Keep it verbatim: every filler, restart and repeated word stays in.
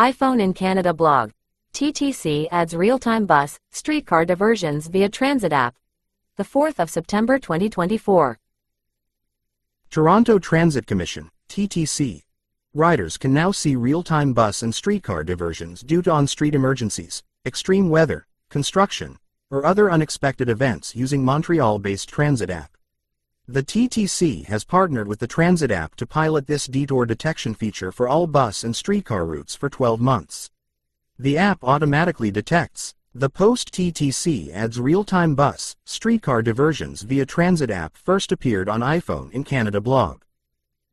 iPhone in Canada blog. T T C adds real-time bus, streetcar diversions via transit app. The fourth of September twenty twenty-four. Toronto Transit Commission, T T C. Riders can now see real-time bus and streetcar diversions due to on-street emergencies, extreme weather, construction, or other unexpected events using Montreal-based transit app. The T T C has partnered with the transit app to pilot this detour detection feature for all bus and streetcar routes for twelve months. The app automatically detects. The post-T T C adds real-time bus, streetcar diversions via transit app first appeared on iPhone in Canada blog.